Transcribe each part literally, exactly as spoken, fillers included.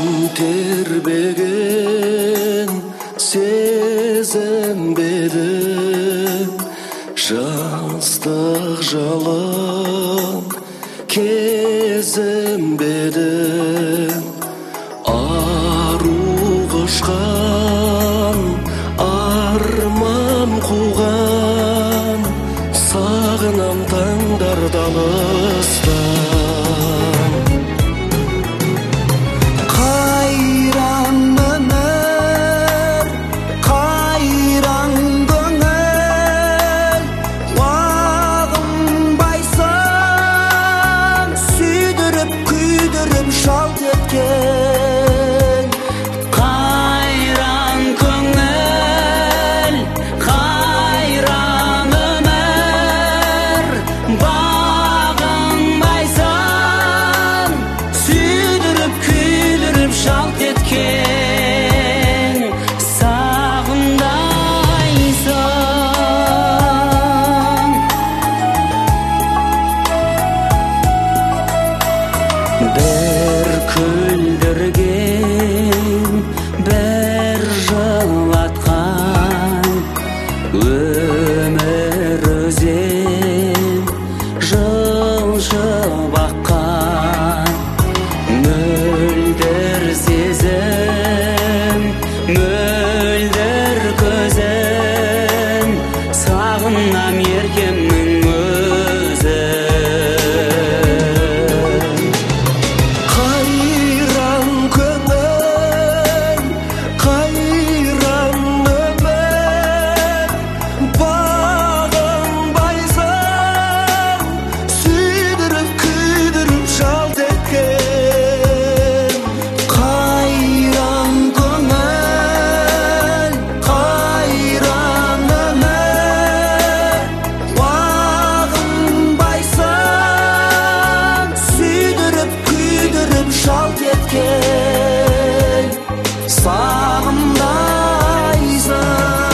тербеген сезінбедім, жастық жалын кезінбедім. Ару құшқан, арман қуған, сағынам таңдарда алыстан. Қайран өмір, қайран көңіл, бағынбайсың, сүйдіріп, күйдіріп жалт еткен. Қайран көңіл, қайран өмір, бағынбайсың, сүйдіріп, күйдіріп жалт еткен. Сағымдайсың. Бір күлдірген, бір жылатқан, өмір өзен жылжып аққан. Мөлдір сезім, мөлдір көзім, сағынам еркемнің өзін. Қайран көңіл, қайран өмір, бағынбайсың, сүйдіріп, күйдіріп жалт еткен. Қайран көңіл, қайран өмір, бағынбайсың, сүйдіріп, күйдіріп жалт еткен. Сағымдайсың.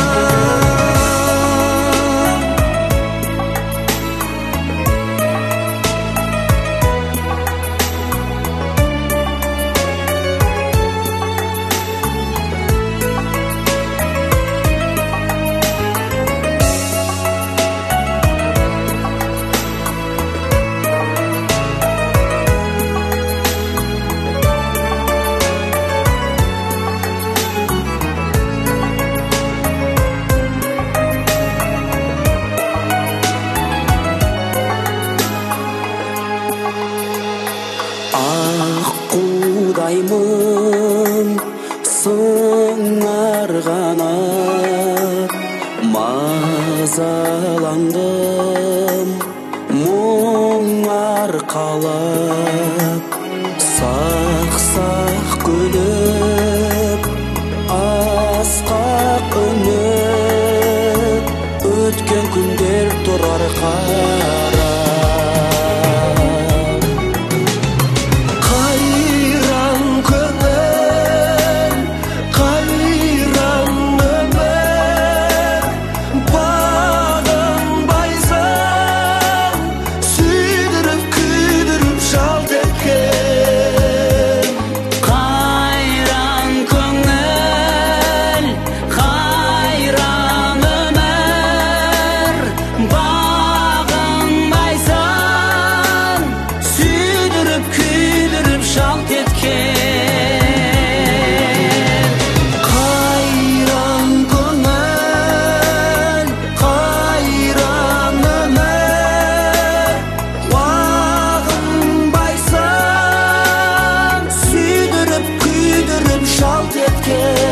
Аққудаймын, сыңар қанат, мазаландым, мұң арқалап. Сақ-сақ күліп, асқақ үміт, өткен күндер тұрар қарап. Қайран көңіл, қайран өмір, бағынбайсың, сүйдіріп, күйдіріп жалт еткен. Қайран көңіл, қайран өмір, бағынбайсың, сүйдіріп, күйдіріп жалт еткен. Қайран көңіл, қайран өмір, бағынбайсың, сүйдіріп, күйдіріп жалт еткен.